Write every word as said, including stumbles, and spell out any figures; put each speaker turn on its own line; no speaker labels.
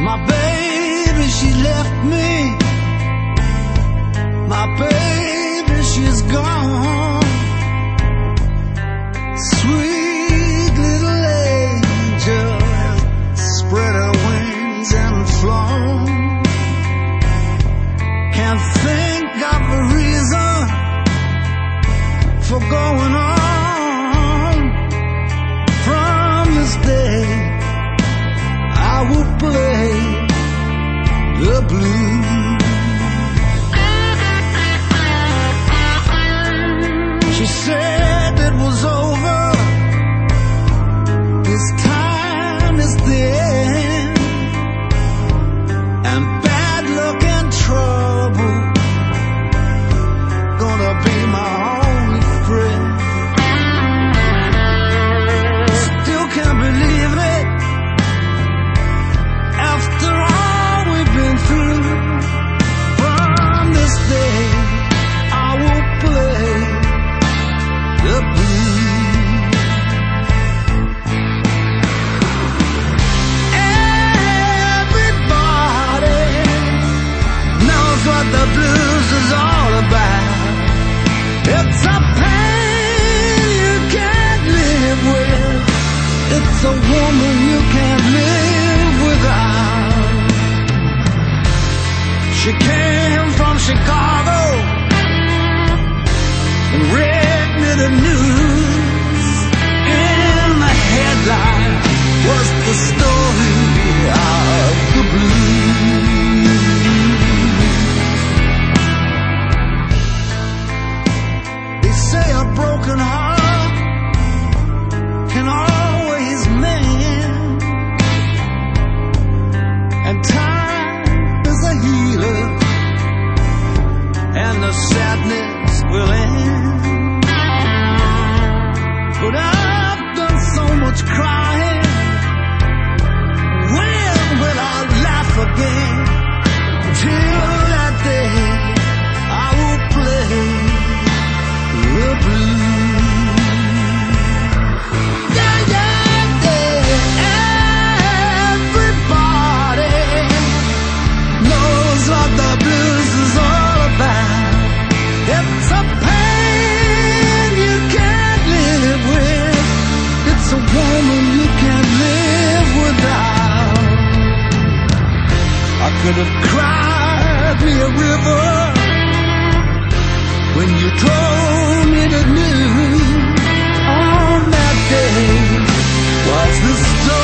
My baby, she left me. My baby, she's gone. Sweet little angel spread her wings and flown. Can't think of a reason for going on. From this day I will play the blues. She said it was over. This time is the end. And bad luck and trouble gonna be my only friend. Still can't believe it. After all we've been through, from this day I will play the blues. Everybody knows what the blues is all about. It's a pain you can't live with. It's a woman you can't live without. She came from Chicago and read me the news. In the headline was the story of the blues. They say a broken heart can always mend, and time is a healer, and the sadness will end. But I've done so much crying. When will I laugh again? Till that day I will play the blues. Yeah, yeah, yeah. Everybody knows what the blues is all about. It's a pain you can't live with. It's a woman you can't live without. I could have cried me a river when you told me the news. On that day was the start